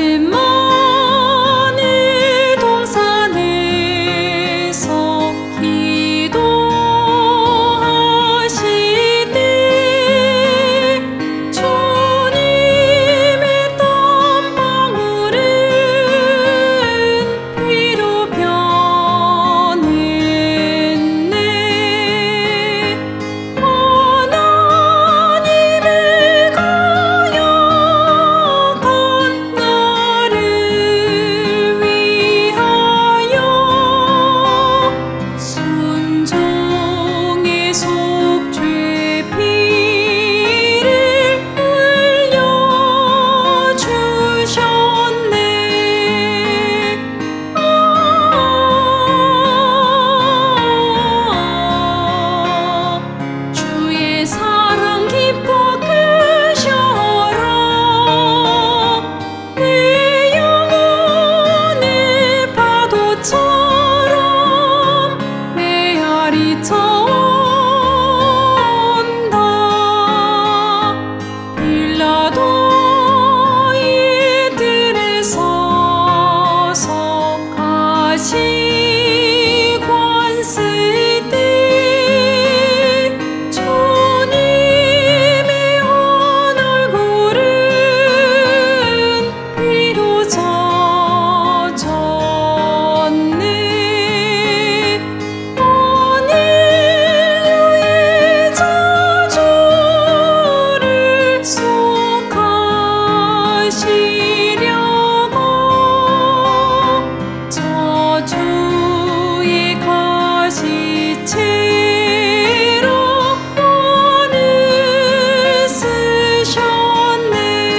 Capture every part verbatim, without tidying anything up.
겟세마네 동산에서 기도하시되 주님의 땀방울은 피로 변했네. 하나님의 거역한 나를 위하여 순종의 속죄 피를 흘려주셨네. 아, 주의 사랑 기뻐 크셔라. 내 영혼의 파도처럼 메아리 쳐온다. 빌라도의 뜰에 서서 가시관 쓸 때 주님의 한 얼굴은 피로 젖었네. 오늘류의 저주를 속하시려고 저주의 가시채로 오늘 쓰셨네.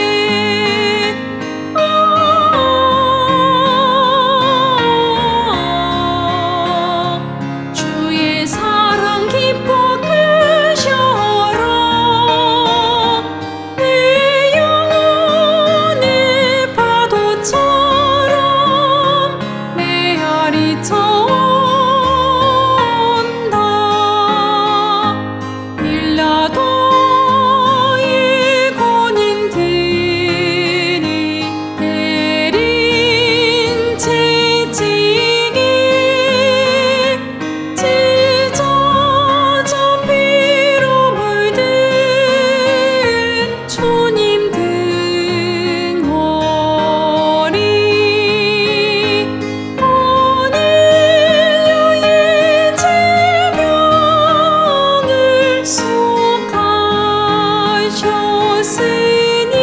아, 주의 사랑 기뻐 크셔라. 내 영혼의 파도처럼 메아리 쳐온다. 빌라도의 뜰에 서서 가시관 쓸 때 주님의 한 얼굴은 피로 젖었네. 오늘류의 저주를 속하시려고 저주의 가시채로 오늘 쓰셨네. 아, 주의 사랑 기뻐 크셔라. 내 영혼의 파도처럼 메아리 쳐온다. 빌라도의 뜰에 서서 가시관 쓸 때 주님의 한 얼굴은 피로 젖었네. 내린 채찍에 찢어져 피로 물든 주님 등허리. 오늘류의 질병을 속하셨으니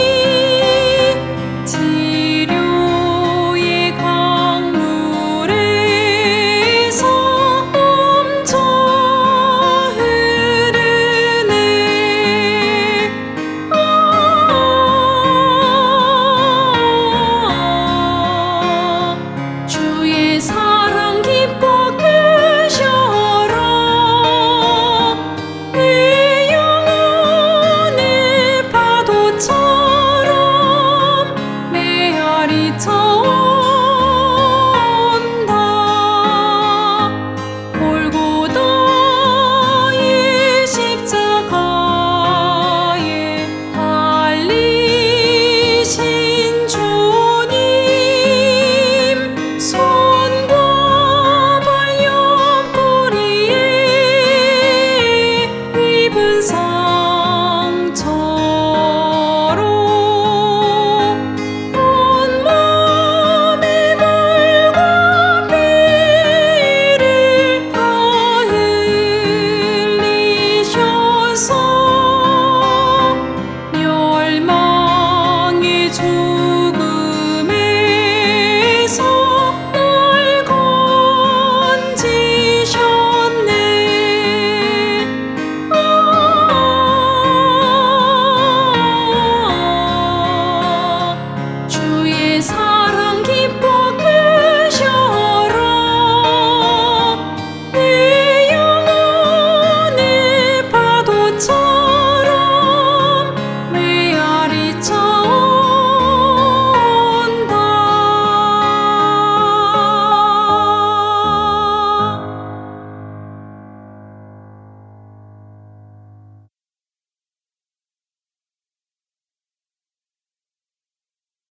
치료의 강물에서 넘쳐 흐르네. 아, 주의 사랑 기뻐 크셔라. 내 영혼의 파도처럼 메아리 쳐